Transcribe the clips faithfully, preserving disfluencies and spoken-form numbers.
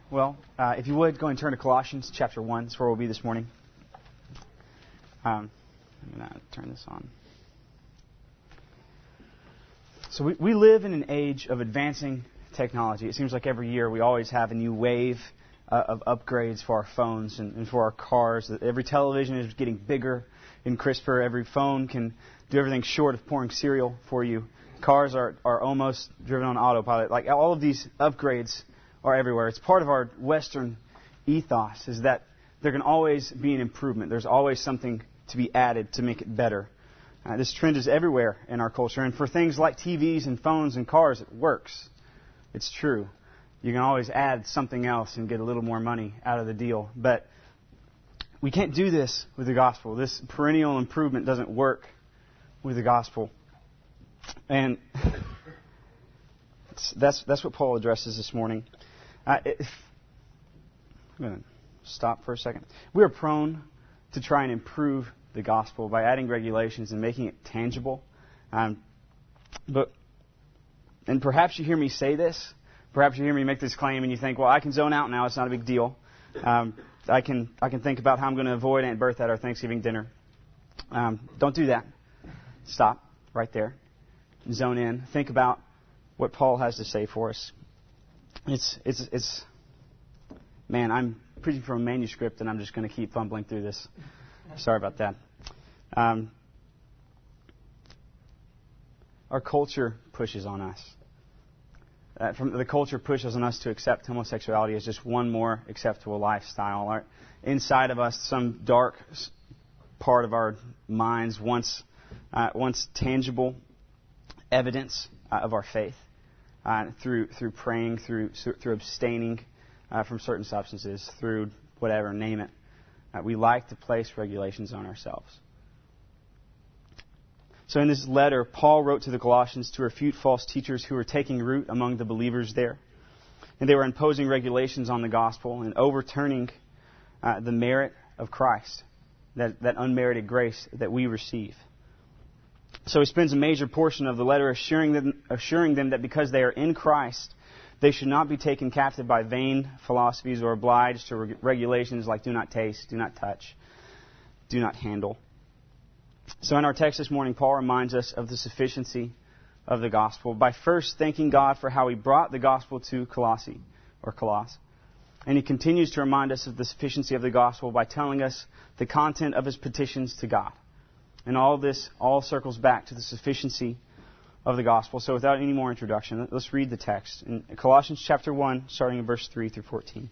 Well, uh, if you would, go and turn to Colossians chapter one. That's where we'll be this morning. Um, I'm going to turn this on. So we, we live in an age of advancing technology. It seems like every year we always have a new wave uh, of upgrades for our phones and, and for our cars. Every television is getting bigger and crisper. Every phone can do everything short of pouring cereal for you. Cars are, are almost driven on autopilot. Like all of these upgrades are everywhere. It's part of our Western ethos is that there can always be an improvement. There's always something to be added to make it better. Uh, this trend is everywhere in our culture. And for things like T Vs and phones and cars, it works. It's true. You can always add something else and get a little more money out of the deal. But we can't do this with the gospel. This perennial improvement doesn't work with the gospel. And that's that's what Paul addresses this morning. Uh, if, I'm going to stop for a second. We are prone to try and improve the gospel by adding regulations and making it tangible. Um, but and perhaps you hear me say this. Perhaps you hear me make this claim and you think, well, I can zone out now. It's not a big deal. Um, I can I can think about how I'm going to avoid Aunt Bertha at our Thanksgiving dinner. Um, don't do that. Stop right there. Zone in. Think about what Paul has to say for us. It's it's it's. Man, I'm preaching from a manuscript, and I'm just going to keep fumbling through this. Sorry about that. Um, our culture pushes on us. Uh, from the culture pushes on us to accept homosexuality as just one more acceptable lifestyle. Our, inside of us, some dark part of our minds wants uh, wants tangible evidence uh, of our faith uh, through through praying, through through abstaining uh, from certain substances, through whatever, name it. Uh, we like to place regulations on ourselves. So in this letter, Paul wrote to the Colossians to refute false teachers who were taking root among the believers there. And they were imposing regulations on the gospel and overturning uh, the merit of Christ, that, that unmerited grace that we receive. So he spends a major portion of the letter assuring them, assuring them that because they are in Christ, they should not be taken captive by vain philosophies or obliged to reg- regulations like do not taste, do not touch, do not handle. So in our text this morning, Paul reminds us of the sufficiency of the gospel by first thanking God for how he brought the gospel to Colossae, or Colossus. And he continues to remind us of the sufficiency of the gospel by telling us the content of his petitions to God. And all of this all circles back to the sufficiency of the gospel. So without any more introduction, let's read the text. In Colossians chapter one, starting in verse three through fourteen.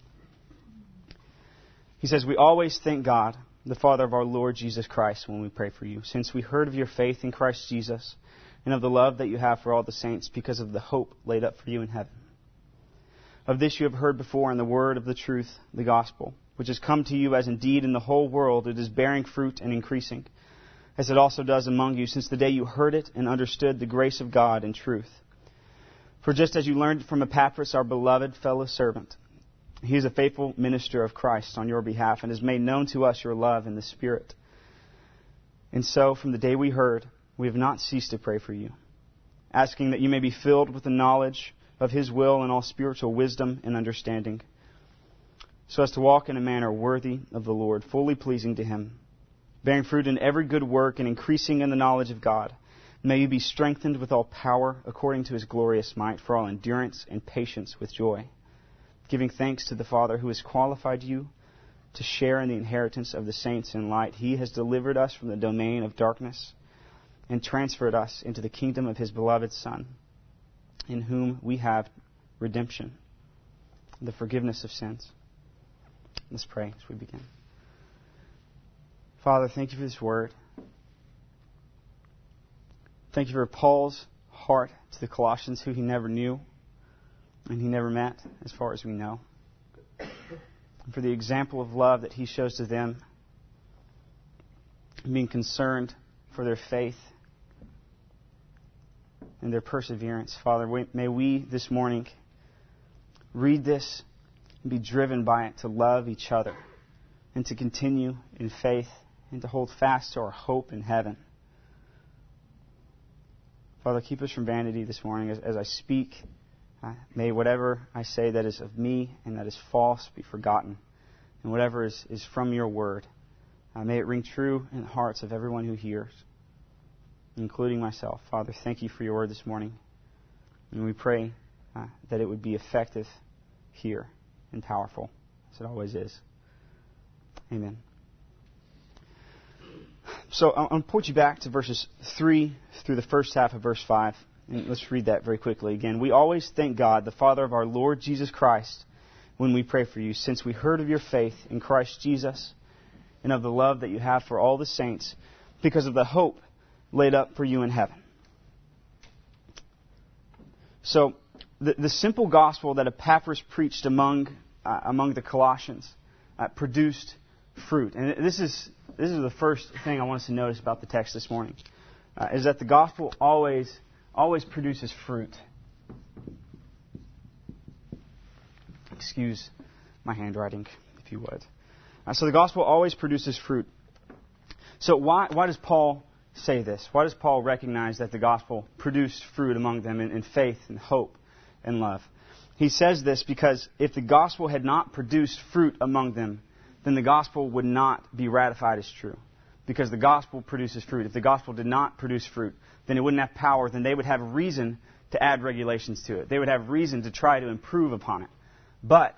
He says, "We always thank God, the Father of our Lord Jesus Christ, when we pray for you, since we heard of your faith in Christ Jesus and of the love that you have for all the saints because of the hope laid up for you in heaven. Of this you have heard before in the word of the truth, the gospel, which has come to you as indeed in the whole world it is bearing fruit and increasing, as it also does among you since the day you heard it and understood the grace of God in truth. For just as you learned from Epaphras, our beloved fellow servant, he is a faithful minister of Christ on your behalf and has made known to us your love in the Spirit. And so, from the day we heard, we have not ceased to pray for you, asking that you may be filled with the knowledge of his will and all spiritual wisdom and understanding, so as to walk in a manner worthy of the Lord, fully pleasing to him, bearing fruit in every good work and increasing in the knowledge of God. May you be strengthened with all power according to his glorious might for all endurance and patience with joy, giving thanks to the Father who has qualified you to share in the inheritance of the saints in light. He has delivered us from the domain of darkness and transferred us into the kingdom of his beloved Son, in whom we have redemption, the forgiveness of sins." Let's pray as we begin. Father, thank you for this word. Thank you for Paul's heart to the Colossians who he never knew and he never met, as far as we know. And for the example of love that he shows to them, being concerned for their faith and their perseverance. Father, may we this morning read this and be driven by it to love each other and to continue in faith and to hold fast to our hope in heaven. Father, keep us from vanity this morning as, as I speak Uh, may whatever I say that is of me and that is false be forgotten, and whatever is, is from your word, uh, may it ring true in the hearts of everyone who hears, including myself. Father, thank you for your word this morning, and we pray uh, that it would be effective here and powerful, as it always is. Amen. So I'm going to point you back to verses three through the first half of verse five. And let's read that very quickly again. We always thank God, the Father of our Lord Jesus Christ, when we pray for you, since we heard of your faith in Christ Jesus and of the love that you have for all the saints, because of the hope laid up for you in heaven. So, the, the simple gospel that Epaphras preached among uh, among the Colossians uh, produced fruit. And this is this is the first thing I want us to notice about the text this morning, uh, is that the gospel always always produces fruit. Excuse my handwriting, if you would. Uh, so the gospel always produces fruit. So why why does Paul say this? Why does Paul recognize that the gospel produced fruit among them in, in faith and hope and love? He says this because if the gospel had not produced fruit among them, then the gospel would not be ratified as true. Because the gospel produces fruit. If the gospel did not produce fruit, then it wouldn't have power. Then they would have reason to add regulations to it. They would have reason to try to improve upon it. But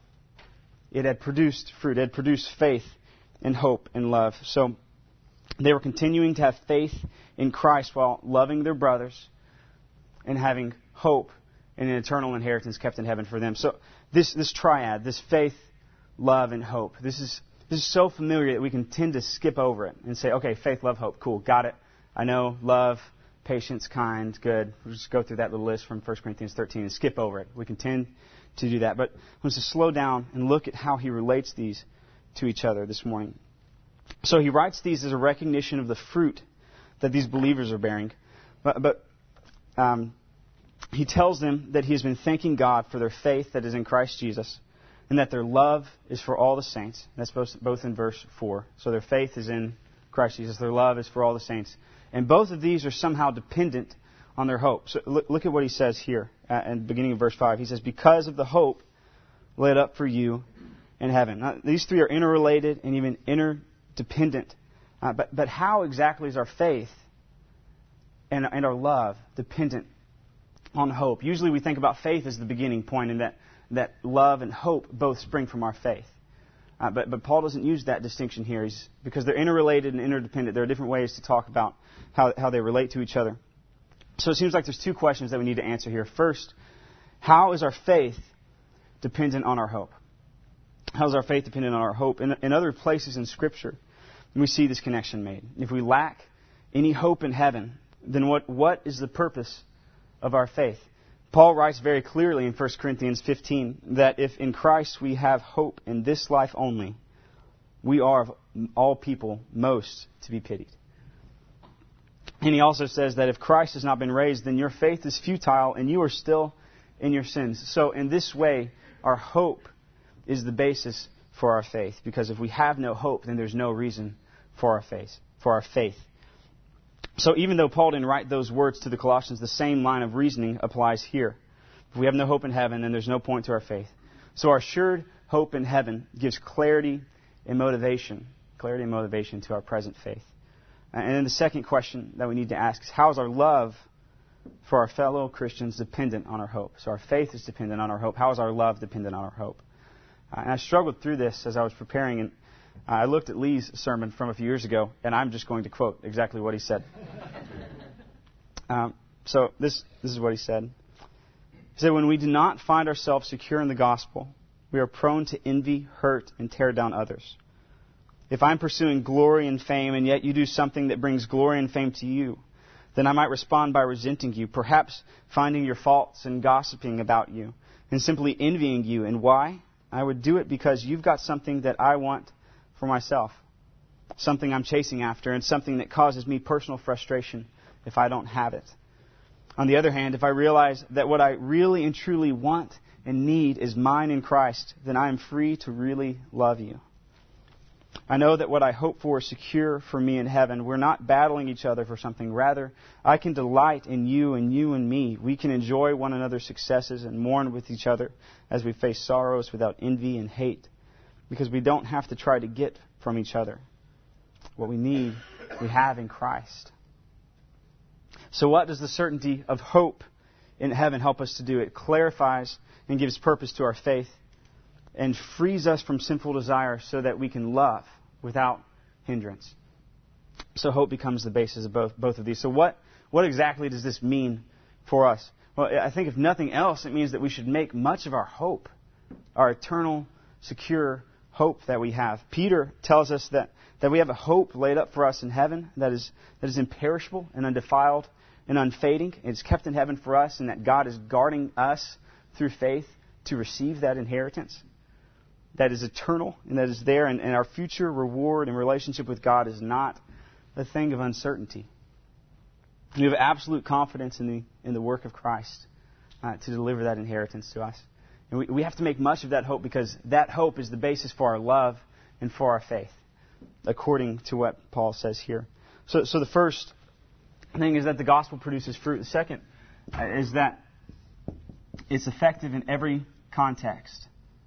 it had produced fruit. It had produced faith and hope and love. So they were continuing to have faith in Christ while loving their brothers and having hope in an eternal inheritance kept in heaven for them. So this this triad, this faith, love, and hope, this is this is so familiar that we can tend to skip over it and say, okay, faith, love, hope, cool, got it. I know love, patience, kind, good. We'll just go through that little list from First Corinthians thirteen and skip over it. We can tend to do that. But let's just slow down and look at how he relates these to each other this morning. So he writes these as a recognition of the fruit that these believers are bearing. But, but um, he tells them that he has been thanking God for their faith that is in Christ Jesus, and that their love is for all the saints. That's both, both in verse four. So their faith is in Christ Jesus. Their love is for all the saints. And both of these are somehow dependent on their hope. So look, look at what he says here at the beginning of verse five. He says, because of the hope laid up for you in heaven. Now, these three are interrelated and even interdependent. Uh, but, but how exactly is our faith and, and our love dependent on hope? Usually we think about faith as the beginning point, and that, that love and hope both spring from our faith. Uh, but, but Paul doesn't use that distinction here. He's, because they're interrelated and interdependent. There are different ways to talk about how, how they relate to each other. So it seems like there's two questions that we need to answer here. First, how is our faith dependent on our hope? How is our faith dependent on our hope? In, in other places in Scripture, we see this connection made. If we lack any hope in heaven, then what, what is the purpose of our faith? Paul writes very clearly in First Corinthians fifteen that if in Christ we have hope in this life only, we are of all people most to be pitied. And he also says that if Christ has not been raised, then your faith is futile and you are still in your sins. So in this way, our hope is the basis for our faith. Because if we have no hope, then there's no reason for our faith. For our faith. So even though Paul didn't write those words to the Colossians, the same line of reasoning applies here. If we have no hope in heaven, then there's no point to our faith. So our assured hope in heaven gives clarity and motivation, clarity and motivation to our present faith. And then the second question that we need to ask is, how is our love for our fellow Christians dependent on our hope? So our faith is dependent on our hope. How is our love dependent on our hope? Uh, and I struggled through this as I was preparing, and uh, I looked at Lee's sermon from a few years ago, and I'm just going to quote exactly what he said. um, so this this is what he said. He said, when we do not find ourselves secure in the gospel, we are prone to envy, hurt, and tear down others. If I'm pursuing glory and fame, and yet you do something that brings glory and fame to you, then I might respond by resenting you, perhaps finding your faults and gossiping about you, and simply envying you. And why? I would do it because you've got something that I want for myself, something I'm chasing after, and something that causes me personal frustration if I don't have it. On the other hand, if I realize that what I really and truly want and need is mine in Christ, then I am free to really love you. I know that what I hope for is secure for me in heaven. We're not battling each other for something. Rather, I can delight in you and you in me. We can enjoy one another's successes and mourn with each other as we face sorrows without envy and hate, because we don't have to try to get from each other. What we need, we have in Christ. So what does the certainty of hope in heaven help us to do? It clarifies and gives purpose to our faith and frees us from sinful desire so that we can love without hindrance. So hope becomes the basis of both, both of these. So what, what exactly does this mean for us? Well, I think if nothing else, it means that we should make much of our hope, our eternal, secure hope that we have. Peter tells us that, that we have a hope laid up for us in heaven that is, that is imperishable and undefiled and unfading. It's kept in heaven for us, and that God is guarding us through faith to receive that inheritance that is eternal and that is there, and, and our future reward and relationship with God is not a thing of uncertainty. We have absolute confidence in the in the work of Christ uh, to deliver that inheritance to us. And we, we have to make much of that hope, because that hope is the basis for our love and for our faith, according to what Paul says here. So, so the first thing is that the gospel produces fruit. The second uh, is that it's effective in every context.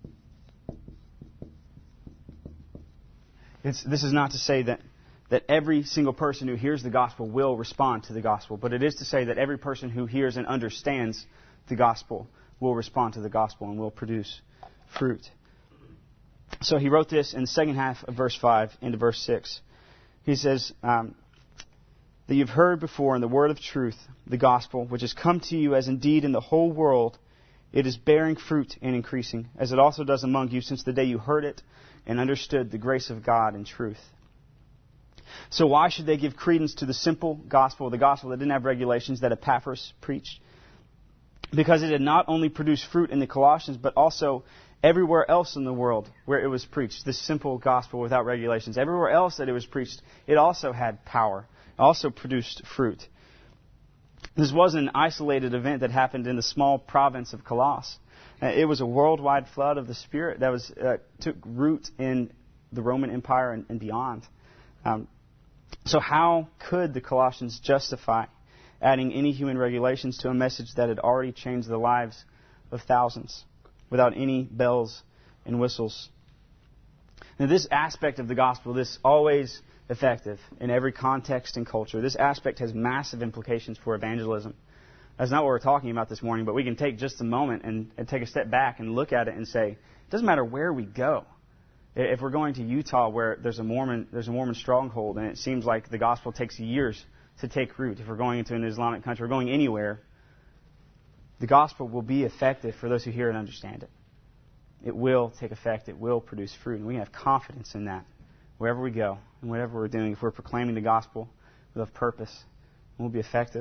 It's, this is not to say that, that every single person who hears the gospel will respond to the gospel, but it is to say that every person who hears and understands the gospel will respond to the gospel and will produce fruit. So he wrote this in the second half of verse five into verse six. He says um, that you've heard before in the word of truth, the gospel, which has come to you, as indeed in the whole world it is bearing fruit and increasing, as it also does among you since the day you heard it and understood the grace of God in truth. So why should they give credence to the simple gospel, the gospel that didn't have regulations, that Epaphras preached? Because it had not only produced fruit in the Colossians, but also everywhere else in the world where it was preached, this simple gospel without regulations. Everywhere else that it was preached, it also had power. It also produced fruit. This wasn't an isolated event that happened in the small province of Colossus. It was a worldwide flood of the Spirit that was uh, took root in the Roman Empire and, and beyond. Um, so how could the Colossians justify adding any human regulations to a message that had already changed the lives of thousands without any bells and whistles? Now, this aspect of the gospel, this always effective in every context and culture, this aspect has massive implications for evangelism. That's not what we're talking about this morning, but we can take just a moment and, and take a step back and look at it and say, it doesn't matter where we go. If we're going to Utah, where there's a Mormon there's a Mormon stronghold, and it seems like the gospel takes years to take root. If we're going into an Islamic country, we're going anywhere, the gospel will be effective for those who hear and understand it. It will take effect. It will produce fruit, and we have confidence in that wherever we go and whatever we're doing. If we're proclaiming the gospel with a purpose, it will be effective.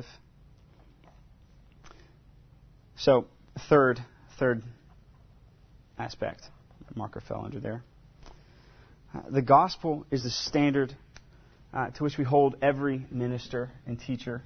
So, third, third aspect, marker fell under there. Uh, the gospel is the standard uh, to which we hold every minister and teacher.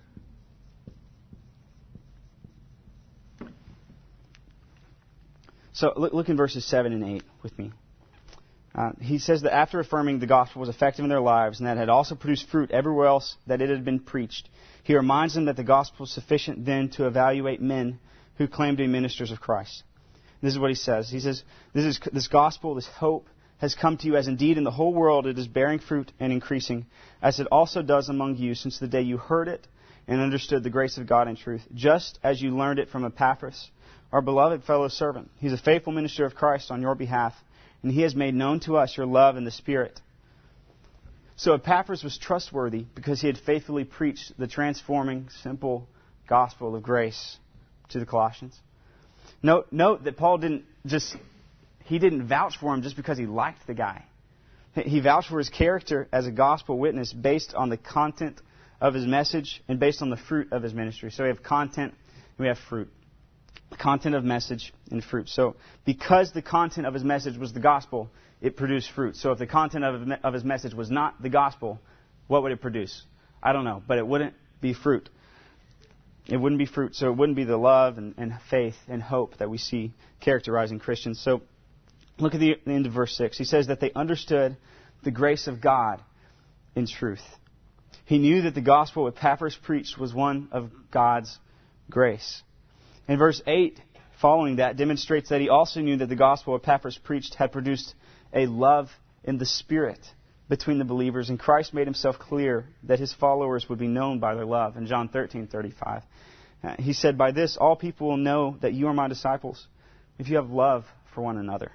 So, look, look in verses seven and eight with me. Uh, he says that after affirming the gospel was effective in their lives and that it had also produced fruit everywhere else that it had been preached, he reminds them that the gospel is sufficient then to evaluate men who claim to be ministers of Christ. This is what he says. He says, this is this gospel, this hope, has come to you, as indeed in the whole world it is bearing fruit and increasing, as it also does among you since the day you heard it and understood the grace of God in truth, just as you learned it from Epaphras, our beloved fellow servant. He's a faithful minister of Christ on your behalf, and he has made known to us your love in the Spirit. So Epaphras was trustworthy because he had faithfully preached the transforming, simple gospel of grace to the Colossians. Note, note that Paul didn't just, he didn't vouch for him just because he liked the guy. He vouched for his character as a gospel witness based on the content of his message and based on the fruit of his ministry. So we have content and we have fruit. Content of message and fruit. So because the content of his message was the gospel, it produced fruit. So if the content of, of his message was not the gospel, what would it produce? I don't know, but it wouldn't be fruit. It wouldn't be fruit, so it wouldn't be the love and, and faith and hope that we see characterizing Christians. So look at the, the end of verse six. He says that they understood the grace of God in truth. He knew that the gospel Epaphras preached was one of God's grace. And verse eight, following that, demonstrates that he also knew that the gospel Epaphras preached had produced a love in the Spirit between the believers, and Christ made himself clear that his followers would be known by their love. In John thirteen thirty-five, uh, he said, "By this all people will know that you are my disciples, if you have love for one another."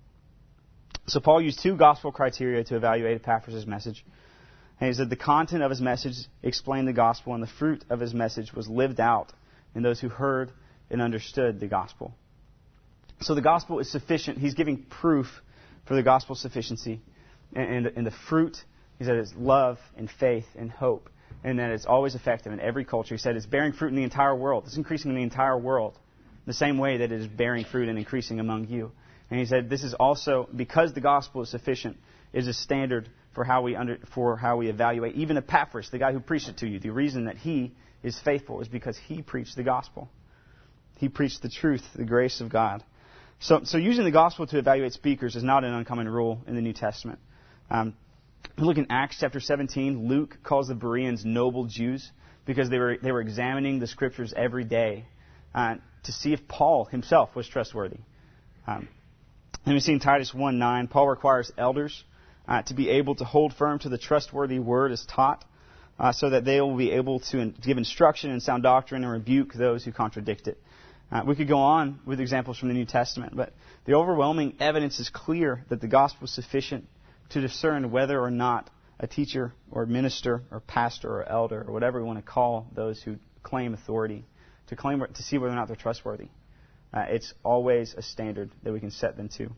So Paul used two gospel criteria to evaluate Epaphras' message. And he said the content of his message explained the gospel, and the fruit of his message was lived out in those who heard and understood the gospel. So the gospel is sufficient. He's giving proof for the gospel's sufficiency. And, and, and the fruit is that it's love and faith and hope, and that it's always effective in every culture. He said it's bearing fruit in the entire world. It's increasing in the entire world, the same way that it is bearing fruit and increasing among you. And he said this is also, because the gospel is sufficient, is a standard for how we under, for how we evaluate even Epaphras, the guy who preached it to you. The reason that he is faithful is because he preached the gospel. He preached the truth, the grace of God. So, so using the gospel to evaluate speakers is not an uncommon rule in the New Testament. Um, look in Acts chapter seventeen. Luke calls the Bereans noble Jews because they were they were examining the scriptures every day uh, to see if Paul himself was trustworthy. Um, and we see in Titus one nine, Paul requires elders uh, to be able to hold firm to the trustworthy word as taught, uh, so that they will be able to in- give instruction in sound doctrine and rebuke those who contradict it. Uh, we could go on with examples from the New Testament, but the overwhelming evidence is clear that the gospel is sufficient to discern whether or not a teacher or minister or pastor or elder or whatever we want to call those who claim authority, to claim to see whether or not they're trustworthy. Uh, it's always a standard that we can set them to.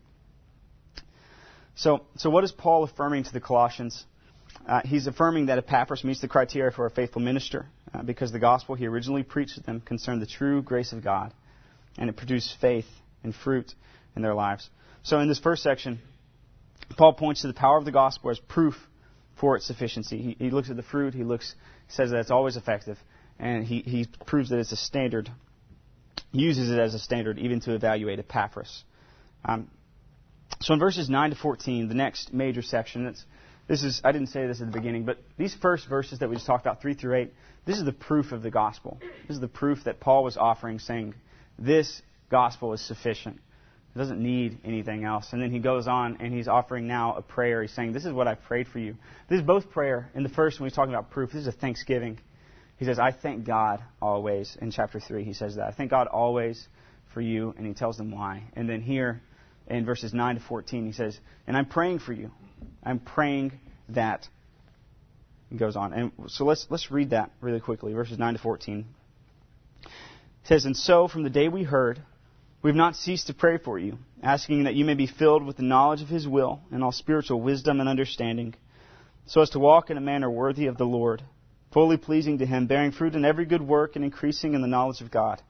So, so what is Paul affirming to the Colossians? Uh, he's affirming that Epaphras meets the criteria for a faithful minister uh, because the gospel he originally preached to them concerned the true grace of God, and it produced faith and fruit in their lives. So in this first section, Paul points to the power of the gospel as proof for its sufficiency. He, he looks at the fruit, he looks, says that it's always effective, and he, he proves that it's a standard, uses it as a standard even to evaluate Epaphras. Um, so in verses nine to fourteen, the next major section, it's, this is, I didn't say this at the beginning, but these first verses that we just talked about, three through eight, this is the proof of the gospel. This is the proof that Paul was offering, saying, this gospel is sufficient. It doesn't need anything else. And then he goes on and he's offering now a prayer. He's saying, this is what I prayed for you. This is both prayer. In the first, when he's talking about proof, this is a thanksgiving. He says, I thank God always. In chapter three, he says that. I thank God always for you. And he tells them why. And then here in verses nine to fourteen, he says, and I'm praying for you. I'm praying that. He goes on. And so let's let's read that really quickly. Verses nine to fourteen. It says, and so from the day we heard, we have not ceased to pray for you, asking that you may be filled with the knowledge of His will and all spiritual wisdom and understanding, so as to walk in a manner worthy of the Lord, fully pleasing to Him, bearing fruit in every good work and increasing in the knowledge of God.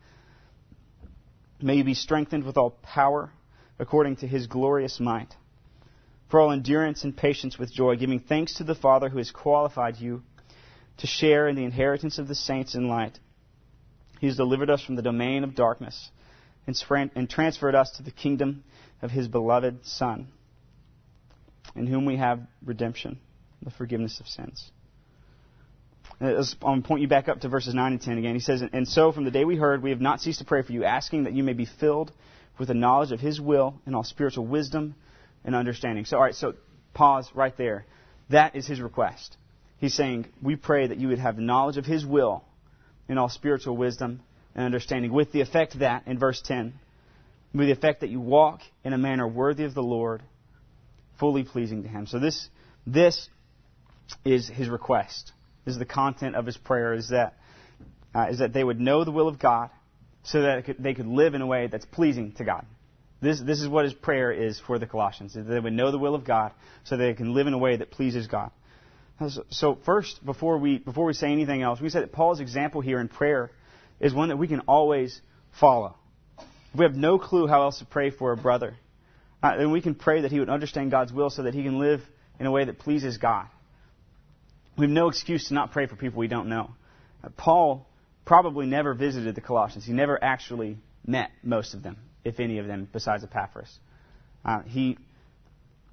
May you be strengthened with all power according to His glorious might, for all endurance and patience with joy, giving thanks to the Father who has qualified you to share in the inheritance of the saints in light. He has delivered us from the domain of darkness and transferred us to the kingdom of His beloved Son, in whom we have redemption, the forgiveness of sins. I'm going to point you back up to verses nine and ten again. He says, and so from the day we heard, we have not ceased to pray for you, asking that you may be filled with the knowledge of His will and all spiritual wisdom and understanding. So, all right, so pause right there. That is his request. He's saying, we pray that you would have the knowledge of His will and all spiritual wisdom and understanding, with the effect that, in verse ten, with the effect that you walk in a manner worthy of the Lord, fully pleasing to Him. So this this is his request. This is the content of his prayer, is that uh, is that they would know the will of God so that it could, they could live in a way that's pleasing to God. This this is what his prayer is for the Colossians, is that they would know the will of God so they can live in a way that pleases God. So first, before we before we say anything else, we said that Paul's example here in prayer is one that we can always follow. If we have no clue how else to pray for a brother, uh, then we can pray that he would understand God's will so that he can live in a way that pleases God. We have no excuse to not pray for people we don't know. Uh, Paul probably never visited the Colossians. He never actually met most of them, if any of them, besides Epaphras. Uh, he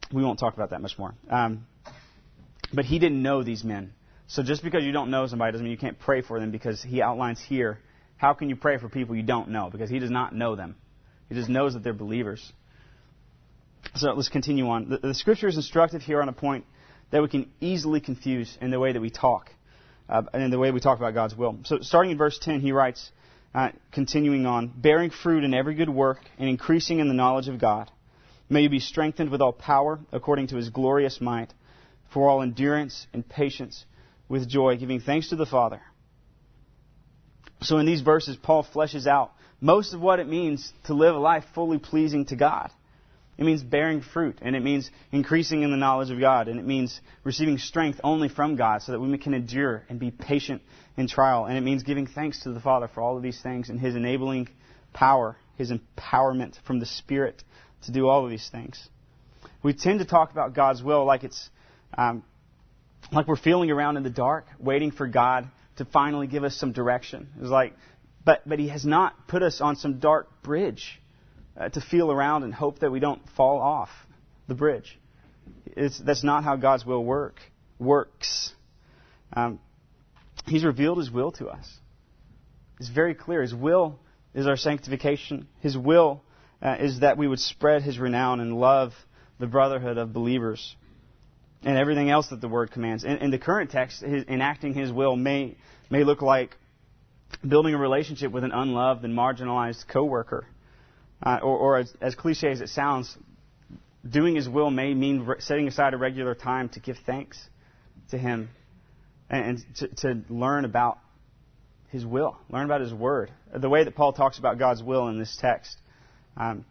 we won't talk about that much more. Um, but he didn't know these men. So just because you don't know somebody doesn't mean you can't pray for them, because he outlines here, how can you pray for people you don't know? Because he does not know them. He just knows that they're believers. So let's continue on. The, the Scripture is instructive here on a point that we can easily confuse in the way that we talk, uh, and in the way we talk about God's will. So starting in verse ten, he writes, uh, continuing on, bearing fruit in every good work and increasing in the knowledge of God. May you be strengthened with all power according to his glorious might, for all endurance and patience with joy, giving thanks to the Father. So in these verses, Paul fleshes out most of what it means to live a life fully pleasing to God. It means bearing fruit, and it means increasing in the knowledge of God, and it means receiving strength only from God so that we can endure and be patient in trial. And it means giving thanks to the Father for all of these things and his enabling power, his empowerment from the Spirit to do all of these things. We tend to talk about God's will like it's um, like we're feeling around in the dark, waiting for God to finally give us some direction. It's like, but but He has not put us on some dark bridge uh, to feel around and hope that we don't fall off the bridge. It's, that's not how God's will work works. Um, he's revealed His will to us. It's very clear. His will is our sanctification. His will uh, is that we would spread His renown and love the brotherhood of believers, and everything else that the Word commands. In, in the current text, his, enacting His will may may look like building a relationship with an unloved and marginalized coworker, uh, or, or as, as cliche as it sounds, doing His will may mean re- setting aside a regular time to give thanks to Him and, and to, to learn about His will, learn about His Word. The way that Paul talks about God's will in this text, um,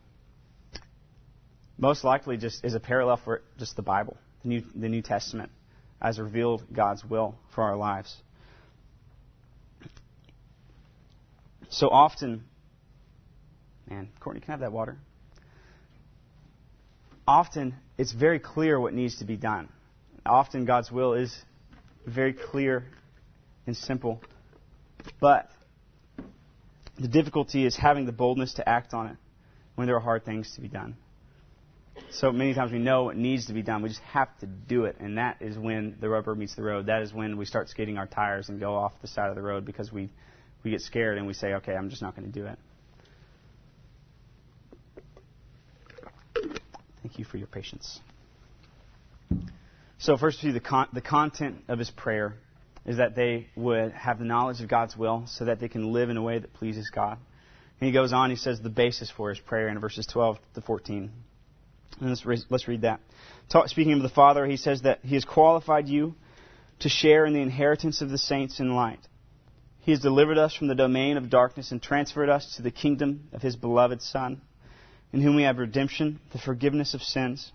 most likely just is a parallel for just the Bible. The New, the New Testament has revealed God's will for our lives. So often, man, Courtney, can I have that water? Often, it's very clear what needs to be done. Often, God's will is very clear and simple. But the difficulty is having the boldness to act on it when there are hard things to be done. So many times we know what needs to be done. We just have to do it. And that is when the rubber meets the road. That is when we start skating our tires and go off the side of the road because we, we get scared and we say, okay, I'm just not going to do it. Thank you for your patience. So first, the, con- the content of his prayer is that they would have the knowledge of God's will so that they can live in a way that pleases God. And he goes on, he says the basis for his prayer in verses twelve to fourteen. And let's, re- let's read that. Talk, speaking of the Father, he says that he has qualified you to share in the inheritance of the saints in light. He has delivered us from the domain of darkness and transferred us to the kingdom of his beloved Son, in whom we have redemption, the forgiveness of sins.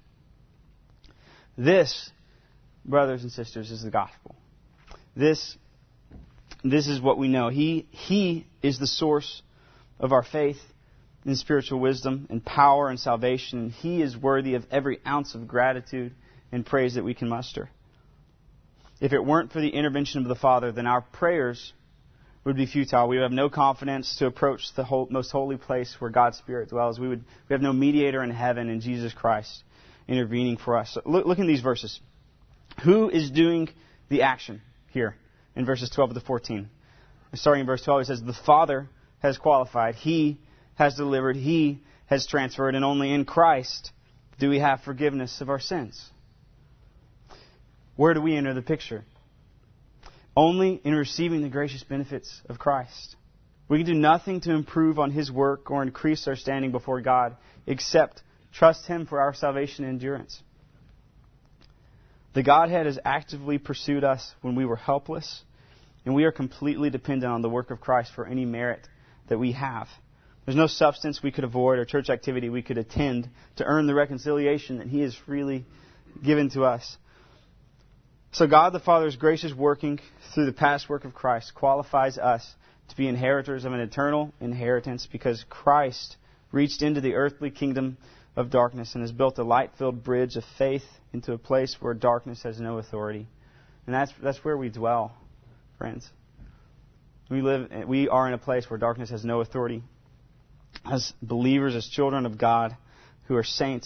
This, brothers and sisters, is the gospel. This, this is what we know. He, he is the source of our faith in spiritual wisdom and power and salvation. And He is worthy of every ounce of gratitude and praise that we can muster. If it weren't for the intervention of the Father, then our prayers would be futile. We would have no confidence to approach the whole, most holy place where God's Spirit dwells. We would we have no mediator in heaven in Jesus Christ intervening for us. So look, look in these verses. Who is doing the action here in verses twelve to fourteen? Starting in verse twelve, it says, the Father has qualified. He has delivered, He has transferred, and only in Christ do we have forgiveness of our sins. Where do we enter the picture? Only in receiving the gracious benefits of Christ. We can do nothing to improve on His work or increase our standing before God except trust Him for our salvation and endurance. The Godhead has actively pursued us when we were helpless, and we are completely dependent on the work of Christ for any merit that we have. There's no substance we could avoid or church activity we could attend to earn the reconciliation that He has freely given to us. So God the Father's gracious working through the past work of Christ qualifies us to be inheritors of an eternal inheritance because Christ reached into the earthly kingdom of darkness and has built a light-filled bridge of faith into a place where darkness has no authority. And that's that's where we dwell, friends. We live we are in a place where darkness has no authority. As believers, as children of God, who are saints,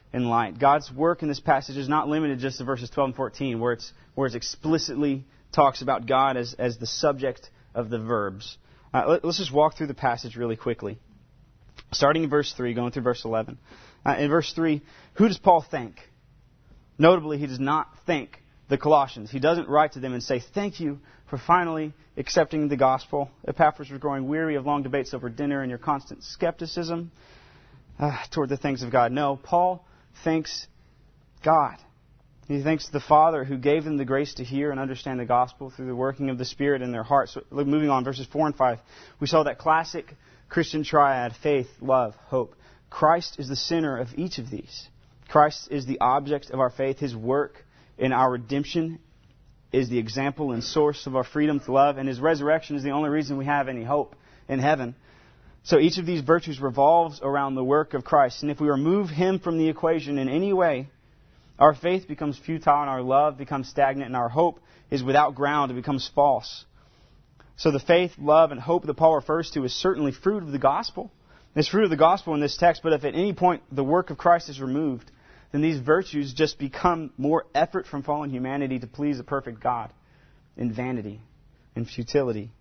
and light. God's work in this passage is not limited just to verses twelve and fourteen, where it's where it explicitly talks about God as, as the subject of the verbs. Uh, let, let's just walk through the passage really quickly. Starting in verse three, going through verse eleven. Uh, in verse three, who does Paul thank? Notably, he does not thank the Colossians. He doesn't write to them and say, thank you for finally accepting the gospel. Epaphras was growing weary of long debates over dinner and your constant skepticism uh, toward the things of God. No, Paul thanks God. He thanks the Father who gave them the grace to hear and understand the gospel through the working of the Spirit in their hearts. So, moving on, verses four and five, we saw that classic Christian triad, faith, love, hope. Christ is the center of each of these. Christ is the object of our faith. His work in our redemption is the example and source of our freedom to love, and His resurrection is the only reason we have any hope in heaven. So each of these virtues revolves around the work of Christ. And if we remove Him from the equation in any way, our faith becomes futile and our love becomes stagnant and our hope is without ground. It becomes false. So the faith, love, and hope that Paul refers to is certainly fruit of the gospel. It's fruit of the gospel in this text, but if at any point the work of Christ is removed, then these virtues just become more effort from fallen humanity to please a perfect God in vanity and futility.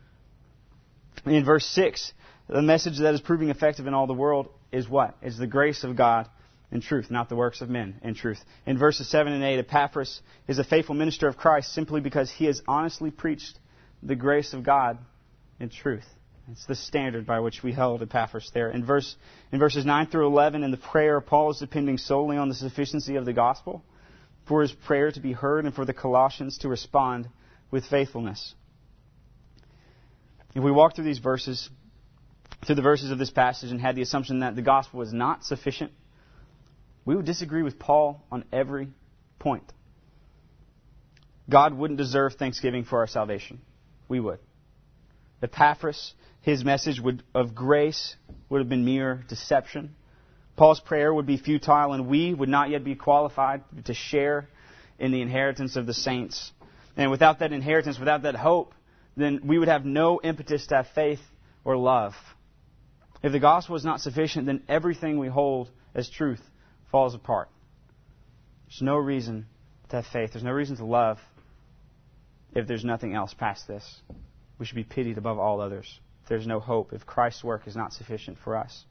In verse six, the message that is proving effective in all the world is what? Is the grace of God in truth, not the works of men in truth. In verses seven and eight, Epaphras is a faithful minister of Christ simply because he has honestly preached the grace of God in truth. It's the standard by which we held Epaphras there. In verse in verses nine through eleven, in the prayer, Paul is depending solely on the sufficiency of the gospel for his prayer to be heard and for the Colossians to respond with faithfulness. If we walk through these verses, through the verses of this passage, and had the assumption that the gospel was not sufficient, we would disagree with Paul on every point. God wouldn't deserve thanksgiving for our salvation. We would. Epaphras, his message would, of grace would have been mere deception. Paul's prayer would be futile, and we would not yet be qualified to share in the inheritance of the saints. And without that inheritance, without that hope, then we would have no impetus to have faith or love. If the gospel is not sufficient, then everything we hold as truth falls apart. There's no reason to have faith. There's no reason to love if there's nothing else past this. We should be pitied above all others. There's no hope if Christ's work is not sufficient for us.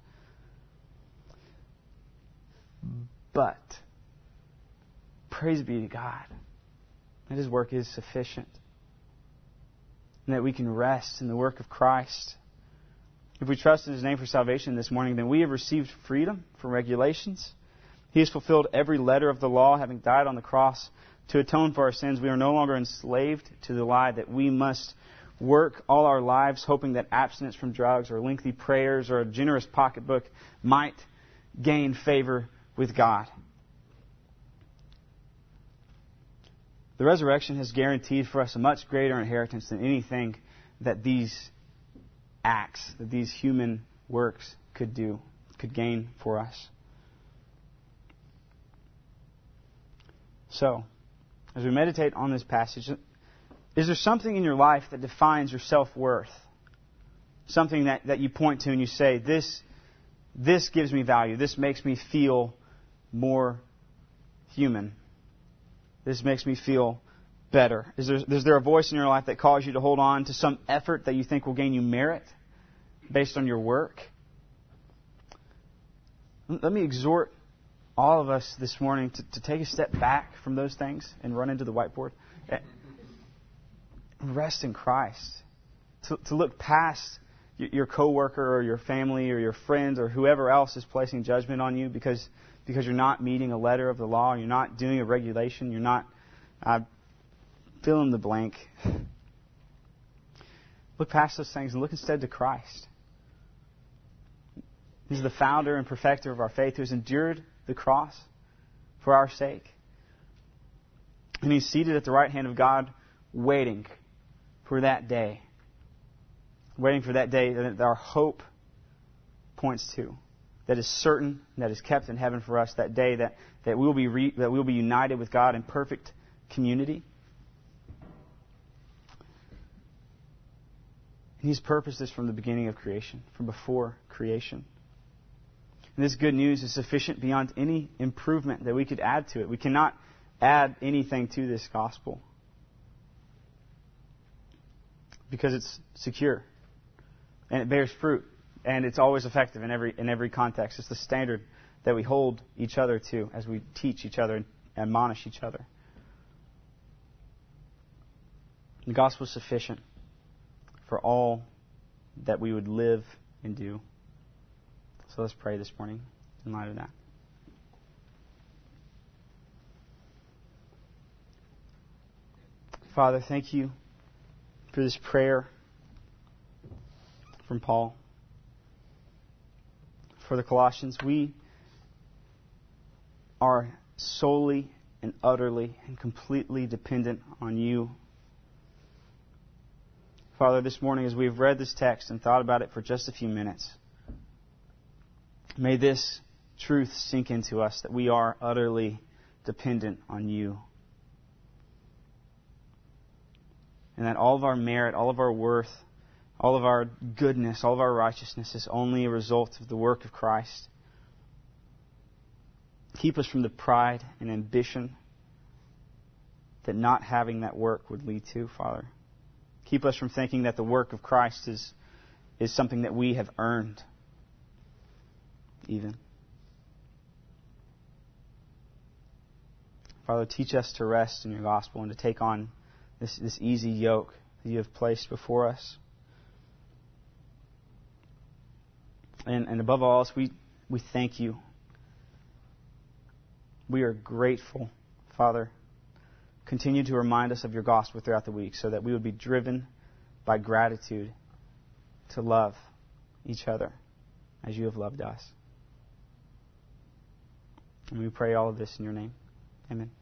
But praise be to God that His work is sufficient and that we can rest in the work of Christ. If we trust in His name for salvation this morning, then we have received freedom from regulations. He has fulfilled every letter of the law, having died on the cross to atone for our sins. We are no longer enslaved to the lie that we must work all our lives hoping that abstinence from drugs or lengthy prayers or a generous pocketbook might gain favor with God. The resurrection has guaranteed for us a much greater inheritance than anything that these acts, that these human works could do, could gain for us. So, as we meditate on this passage, is there something in your life that defines your self-worth? Something that, that you point to and you say, this, this gives me value. This makes me feel more human. This makes me feel better. Is there, is there a voice in your life that calls you to hold on to some effort that you think will gain you merit based on your work? Let me exhort all of us this morning to, to take a step back from those things and run into the whiteboard. Rest in Christ. To, to look past your, your coworker or your family or your friends or whoever else is placing judgment on you because because you're not meeting a letter of the law, you're not doing a regulation, you're not uh, fill in the blank. Look past those things and look instead to Christ. He's the founder and perfecter of our faith who has endured the cross for our sake. And He's seated at the right hand of God waiting for that day. Waiting for that day that our hope points to. That is certain, that is kept in heaven for us. That day that, that we'll be re, that we'll be united with God in perfect community. And He's purposed this from the beginning of creation, from before creation. And this good news is sufficient beyond any improvement that we could add to it. We cannot add anything to this gospel because it's secure and it bears fruit and it's always effective in every in every context. It's the standard that we hold each other to as we teach each other and admonish each other. The gospel is sufficient for all that we would live and do. So let's pray this morning in light of that. Father, thank you for this prayer from Paul. For the Colossians, we are solely and utterly and completely dependent on you. Father, this morning as we've read this text and thought about it for just a few minutes, may this truth sink into us that we are utterly dependent on you. And that all of our merit, all of our worth, all of our goodness, all of our righteousness is only a result of the work of Christ. Keep us from the pride and ambition that not having that work would lead to, Father. Keep us from thinking that the work of Christ is, is something that we have earned, even. Father, teach us to rest in your gospel and to take on this, this easy yoke that you have placed before us. And, and above all else, we, we thank you. We are grateful, Father. Continue to remind us of your gospel throughout the week so that we would be driven by gratitude to love each other as you have loved us. And we pray all of this in your name. Amen.